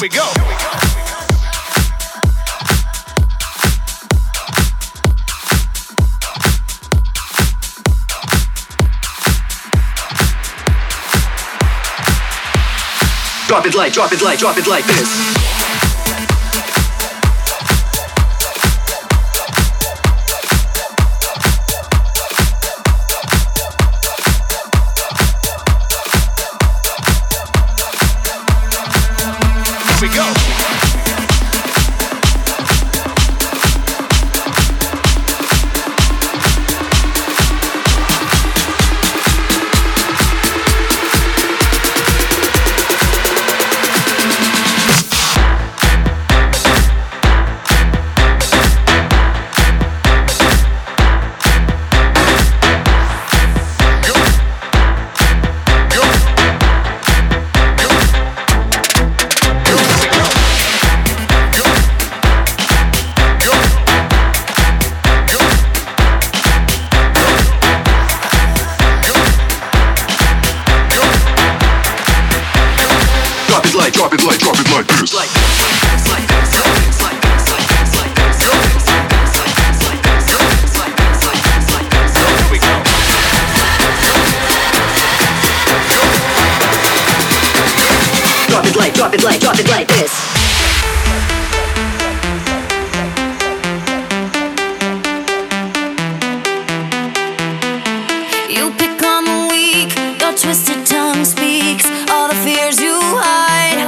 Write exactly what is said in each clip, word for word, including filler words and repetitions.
we go. Drop it like, drop it like, drop it like this. We go. Drop it like, drop it like this. Like this, like this, like this, like this, like this, like this, like this, like this, like this, like this, like this, like this, like this. Here we go. Drop it like, drop it like, drop it like this. You pick on the weak, your twisted tongue speaks all the fears you hide.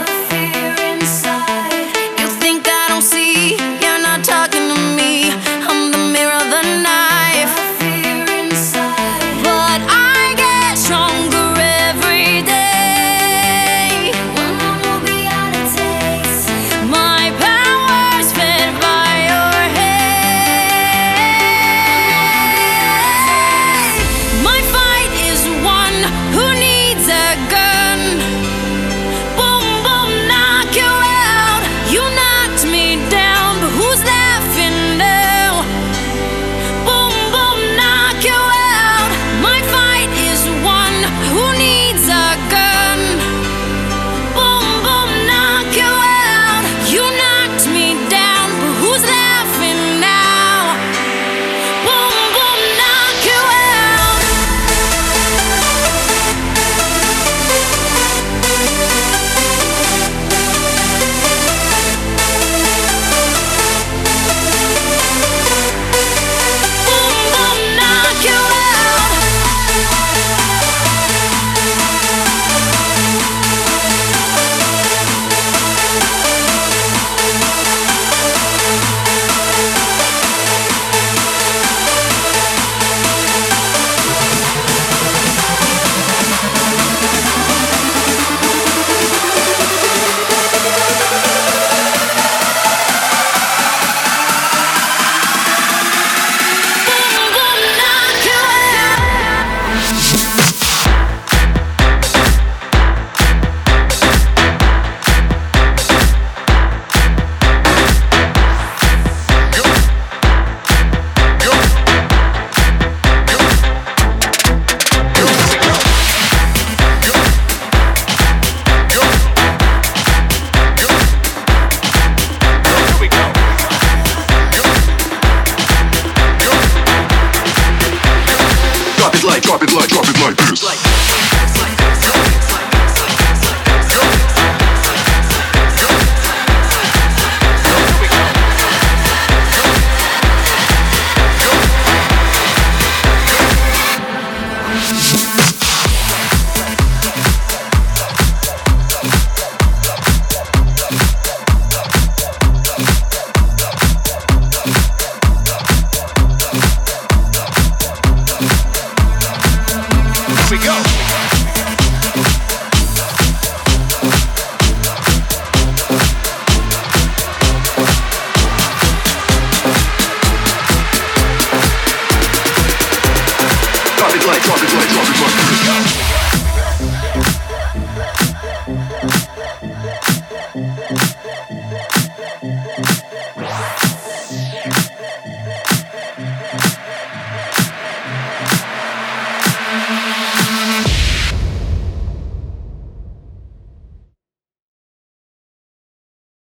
Drop it like, drop it like this. Like this, like this, like this, like this, like this, like this, like this, like this, like this, like this, like this. Here we go. We go. Drop it like, drop it like, drop it like. Here we go.